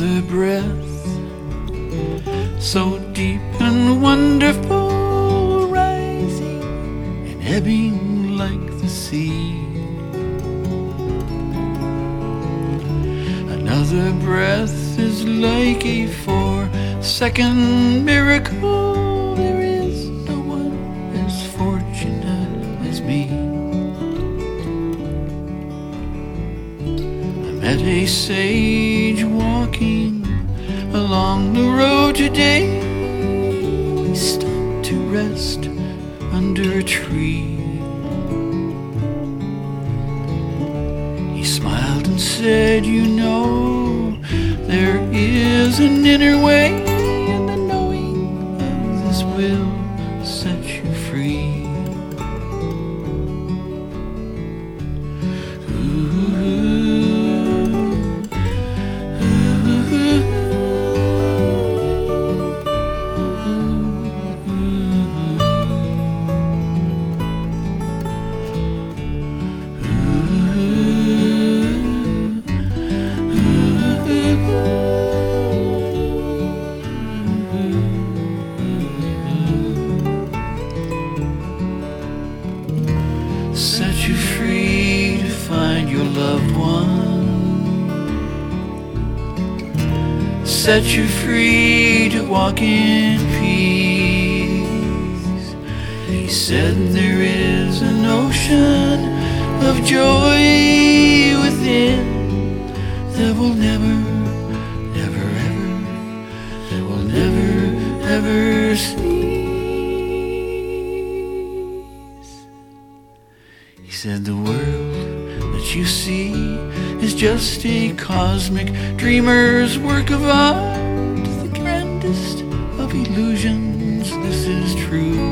Another breath, so deep and wonderful, rising and ebbing like the sea. Another breath is like a 4-second miracle. There is no one as fortunate as me. I met a sage walking along the road today. We stopped to rest under a tree. He smiled and said, "You know, there is an inner way, and the knowing of this will set you free." Set you free to find your loved one. Set you free to walk in peace. He said there is an ocean of joy within that will never, never, ever, that will never, ever cease. He said the world that you see is just a cosmic dreamer's work of art, the grandest of illusions. This is true.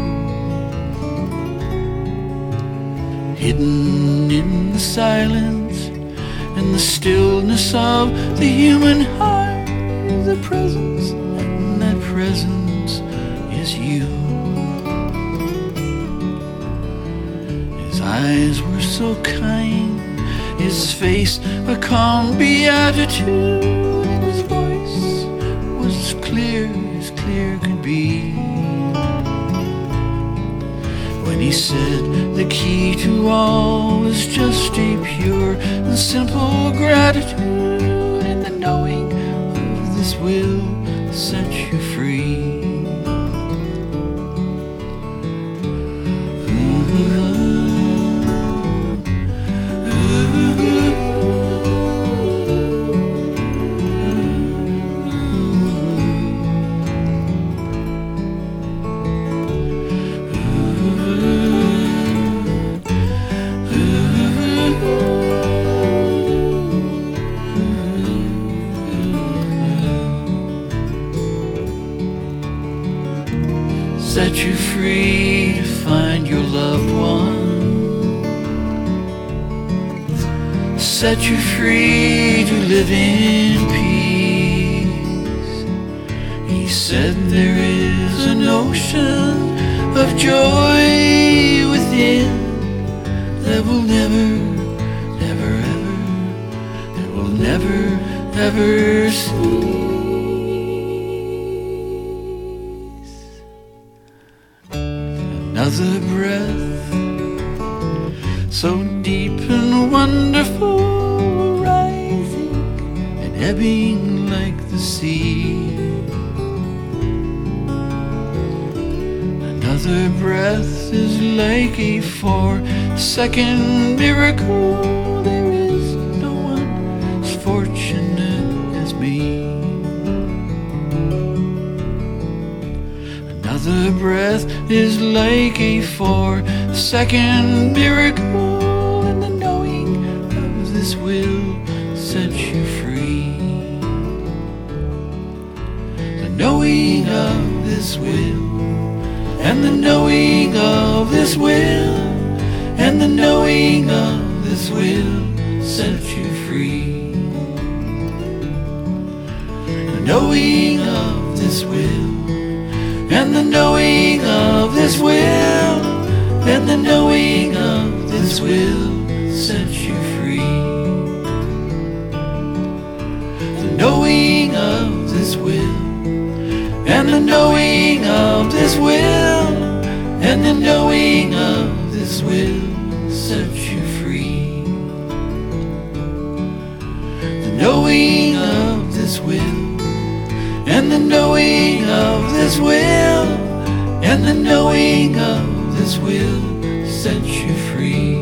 Hidden in the silence and the stillness of the human heart is a presence, and that presence is you. His eyes were so kind, his face a calm beatitude, and his voice was as clear could be. When he said the key to all is just a pure and simple gratitude, and the knowing of this will set you free. Set you free to find your loved one. Set you free to live in peace. He said there is an ocean of joy within that will never, never, ever, that will never, ever cease. Another breath, so deep and wonderful, rising and ebbing like the sea. Another breath is like a 4-second miracle. There is no one as fortunate as me. Another breath is like a 4-second miracle, and the knowing of this will set you free. The knowing of this will, and the knowing of this will, and the knowing of this will set you free. The knowing of this will, and the knowing of this will, and the knowing of this will set you free. The knowing of the knowing of this will, and the knowing of this will set you free. The knowing of this will, and the knowing of this will, and the knowing of this will set you free.